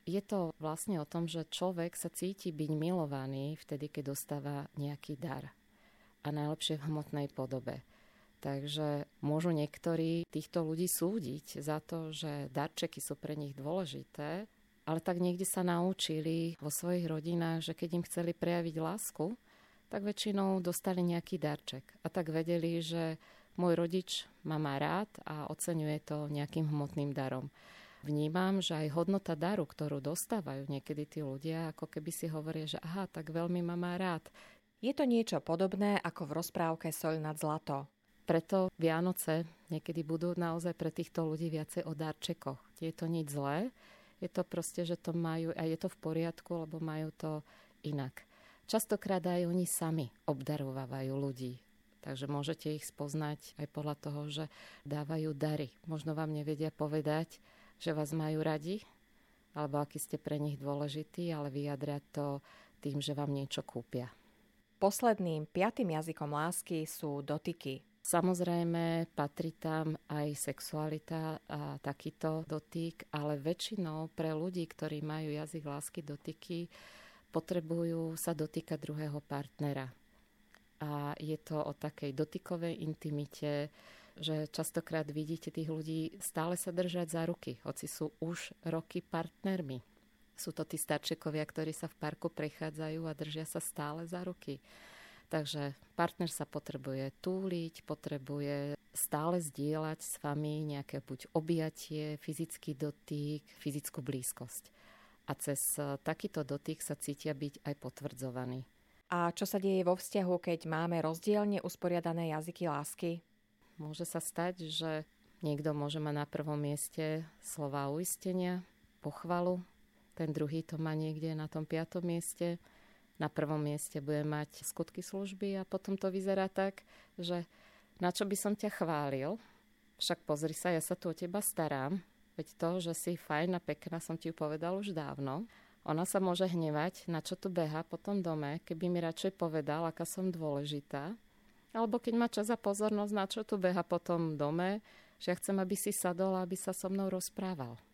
Je to vlastne o tom, že človek sa cíti byť milovaný vtedy, keď dostáva nejaký dar. A najlepšie v hmotnej podobe. Takže môžu niektorí týchto ľudí súdiť za to, že darčeky sú pre nich dôležité, ale tak niekde sa naučili vo svojich rodinách, že keď im chceli prejaviť lásku, tak väčšinou dostali nejaký darček. A tak vedeli, že môj rodič ma má rád a oceňuje to nejakým hmotným darom. Vnímam, že aj hodnota daru, ktorú dostávajú niekedy tí ľudia, ako keby si hovoria, že aha, tak veľmi ma má rád. Je to niečo podobné ako v rozprávke Soľ nad zlato. Preto Vianoce niekedy budú naozaj pre týchto ľudí viacej o darčekoch. Nie je to nič zlé, je to proste, že to majú a je to v poriadku, lebo majú to inak. Častokrát aj oni sami obdarovávajú ľudí. Takže môžete ich spoznať aj podľa toho, že dávajú dary. Možno vám nevedia povedať, že vás majú radi, alebo aký ste pre nich dôležití, ale vyjadria to tým, že vám niečo kúpia. Posledným 5. jazykom lásky sú dotyky. Samozrejme, patrí tam aj sexualita a takýto dotyk, ale väčšinou pre ľudí, ktorí majú jazyk lásky dotyky, potrebujú sa dotýkať druhého partnera. A je to o takej dotykovej intimite, že častokrát vidíte tých ľudí stále sa držať za ruky, hoci sú už roky partnermi. Sú to tí starčekovia, ktorí sa v parku prechádzajú a držia sa stále za ruky. Takže partner sa potrebuje túliť, potrebuje stále zdieľať s vami nejaké buď objatie, fyzický dotyk, fyzickú blízkosť. A cez takýto dotyk sa cítia byť aj potvrdzovaní. A čo sa deje vo vzťahu, keď máme rozdielne usporiadané jazyky lásky? Môže sa stať, že niekto môže mať na prvom mieste slová uistenia, pochvalu, ten druhý to má niekde na tom 5. mieste, na prvom mieste bude mať skutky služby a potom to vyzerá tak, že na čo by som ťa chválil, však pozri sa, ja sa tu o teba starám, veď to, že si fajn a pekná, som ti ju povedal už dávno. Ona sa môže hnevať, na čo tu beha po tom dome, keby mi radšej povedal, aká som dôležitá. Alebo keď má čas a pozornosť, na čo tu beha po tom dome, že ja chcem, aby si sadol a aby sa so mnou rozprával.